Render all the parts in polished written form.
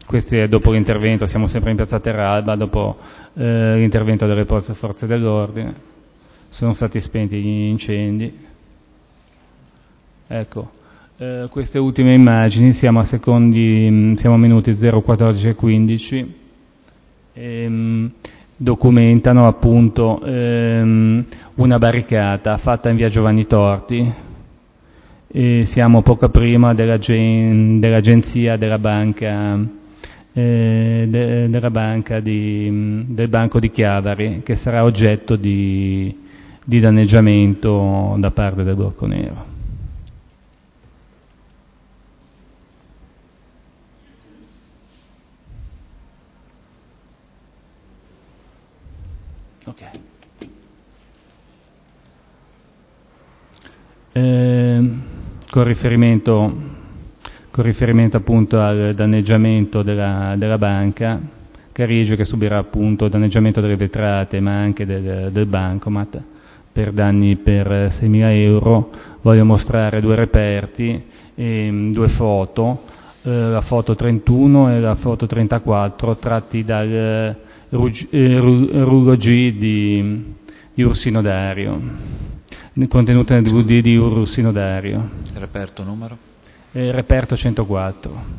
Questo è dopo l'intervento, siamo sempre in piazza Terralba, dopo l'intervento delle forze dell'ordine, sono stati spenti gli incendi. Ecco, queste ultime immagini, siamo a minuti 0,14 e 15, documentano appunto una barricata fatta in via Giovanni Torti, e siamo poco prima dell'agenzia della banca del Banco di Chiavari, che sarà oggetto di danneggiamento da parte del Blocco Nero. Okay. Con riferimento appunto al danneggiamento della banca Carige, che subirà appunto danneggiamento delle vetrate ma anche del bancomat per danni per 6.000 euro, voglio mostrare due reperti e due foto, la foto 31 e la foto 34, tratti dal Rullo G di Ursino Dario, contenute nel DVD di Ursino Dario. Reperto numero? Reperto 104.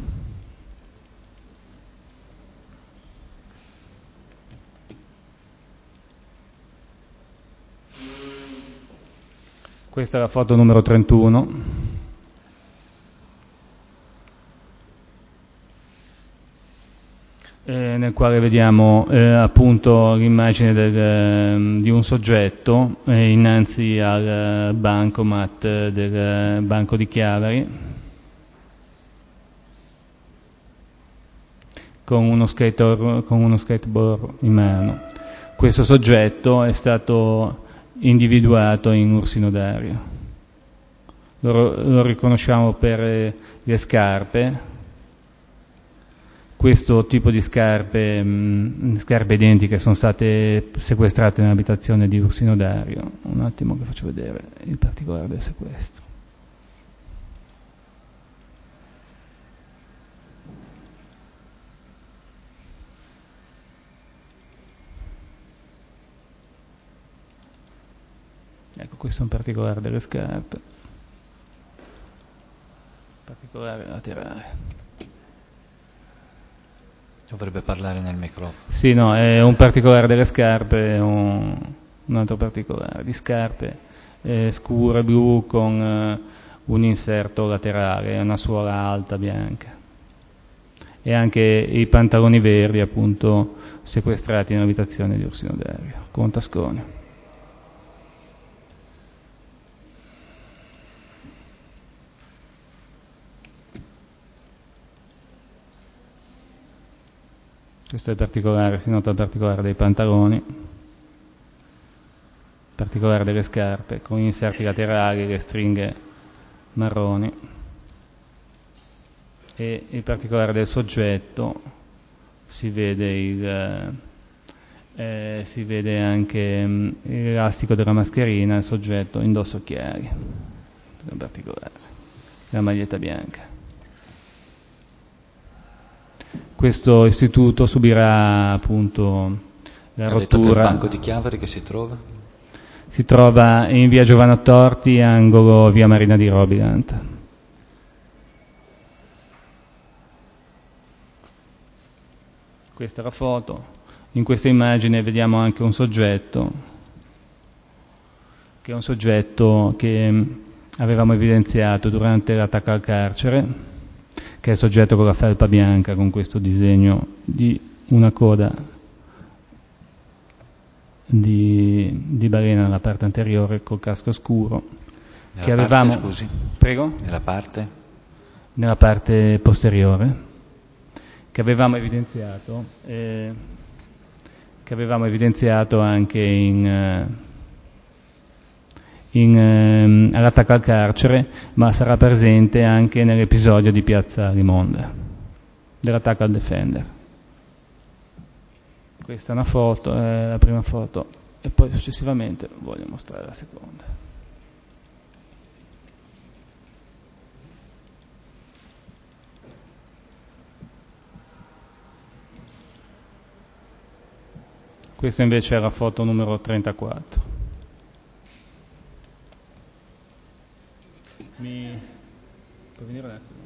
Questa è la foto numero 31. Nel quale vediamo appunto l'immagine di un soggetto innanzi al bancomat del Banco di Chiavari con uno skateboard in mano. Questo soggetto è stato individuato in Ursino Dario. Lo riconosciamo per le scarpe. Questo tipo di scarpe identiche sono state sequestrate nell'abitazione di Ursino Dario. Un attimo che faccio vedere il particolare del sequestro. Ecco, questo è un particolare delle scarpe. Particolare laterale. Dovrebbe parlare nel microfono. Sì, no, è un particolare delle scarpe, un altro particolare di scarpe scure blu con un inserto laterale, una suola alta bianca. E anche i pantaloni verdi, appunto, sequestrati nell'abitazione di Ursino Dario, con tascone. Questo è il particolare, si nota il particolare dei pantaloni, il particolare delle scarpe, con gli inserti laterali, le stringhe marroni, e il particolare del soggetto, si vede anche l'elastico della mascherina, il soggetto indossa occhiali, in particolare, la maglietta bianca. Questo istituto subirà appunto la rottura. Del Banco di Chiavari che si trova? Si trova in via Giovanni Torti, angolo via Marina di Robilant. Questa è la foto. In questa immagine vediamo anche un soggetto, che è un soggetto che avevamo evidenziato durante l'attacco al carcere, che è il soggetto con la felpa bianca, con questo disegno di una coda di balena nella parte anteriore col casco scuro. Nella parte, scusi? Prego? Nella parte? Nella parte posteriore, che avevamo evidenziato anche all'attacco al carcere, ma sarà presente anche nell'episodio di Piazza Rimonda, dell'attacco al Defender. Questa è una foto, la prima foto, e poi successivamente voglio mostrare la seconda. Questa invece è la foto numero 34. Puoi venire un attimo?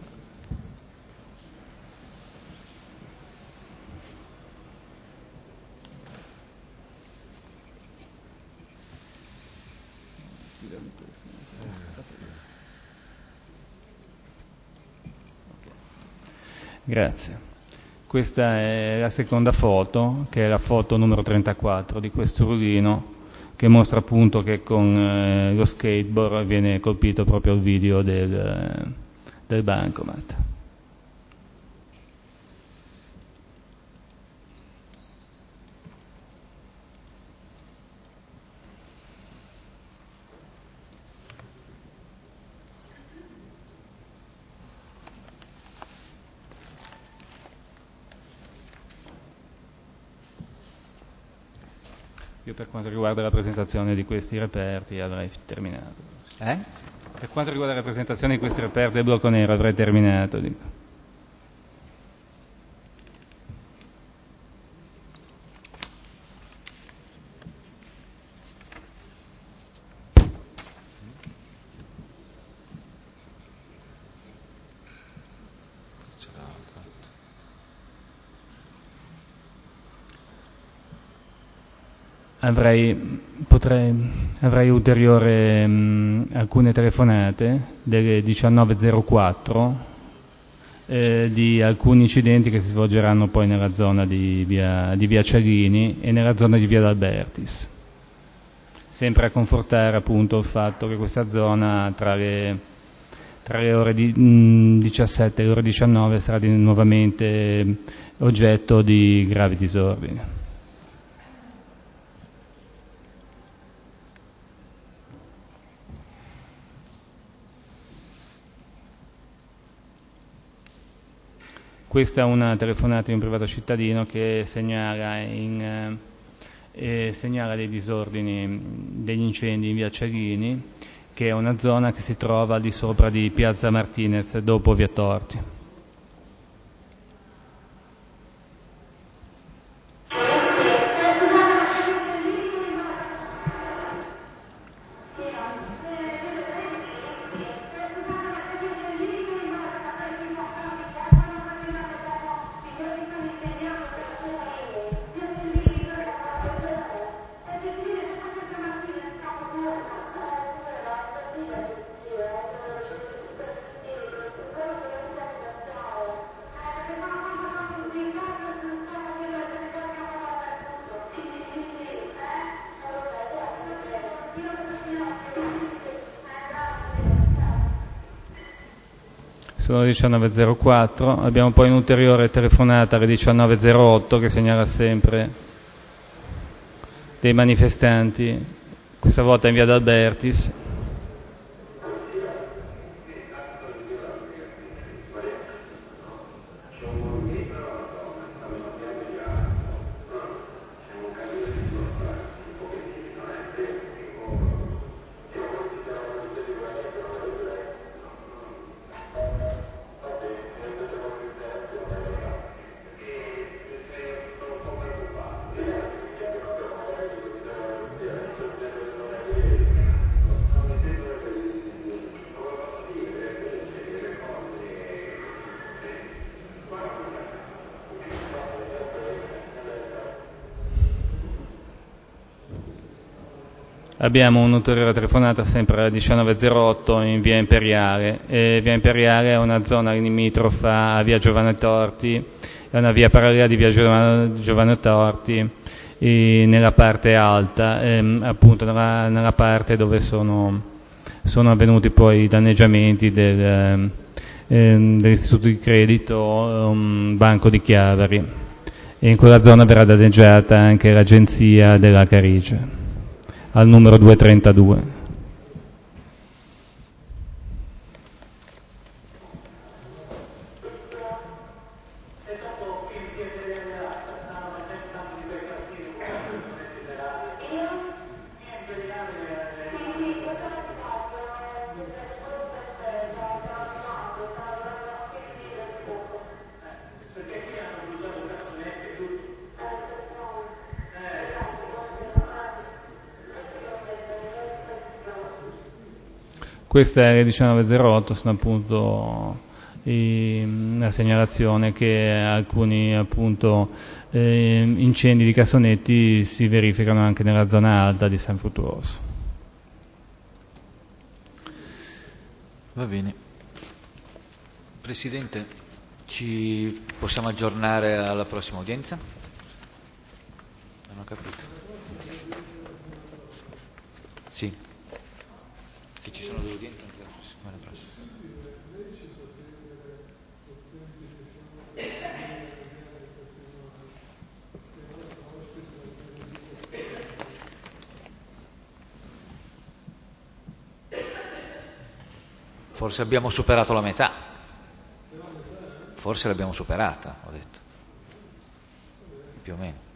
Grazie. Questa è la seconda foto, che è la foto numero 34 di questo rullino, che mostra appunto che con lo skateboard viene colpito proprio il video del bancomat. Io per quanto riguarda la presentazione di questi reperti avrei terminato. Per quanto riguarda la presentazione di questi reperti del blocco nero avrei terminato. Dico. Avrei ulteriore alcune telefonate delle 19.04 di alcuni incidenti che si svolgeranno poi nella zona di via Cialini e nella zona di via d'Albertis. Sempre a confortare appunto il fatto che questa zona tra le ore 17 e le ore 19 sarà nuovamente oggetto di gravi disordini. Questa è una telefonata di un privato cittadino che segnala dei disordini, degli incendi in via Cialini, che è una zona che si trova al di sopra di piazza Martinez dopo via Torti. Sono le 19.04, abbiamo poi un'ulteriore telefonata alle 19.08 che segnala sempre dei manifestanti, questa volta in via d'Albertis. Abbiamo un'ulteriore telefonata sempre alle 19.08 in via Imperiale. Via Imperiale è una zona limitrofa a via Giovanni Torti, è una via parallela di via Giovanni Torti nella parte alta, appunto nella parte dove sono avvenuti poi i danneggiamenti dell'istituto di credito Banco di Chiavari, e in quella zona verrà danneggiata anche l'agenzia della Carige al numero 232. Queste aree 1908 sono appunto la segnalazione che alcuni appunto incendi di cassonetti si verificano anche nella zona alta di San Fruttuoso. Va bene. Presidente, ci possiamo aggiornare alla prossima udienza? Non ho capito. Sì. Che ci sono 2 udienze anche la settimana prossima. Forse abbiamo superato la metà. Forse l'abbiamo superata, ho detto. Più o meno.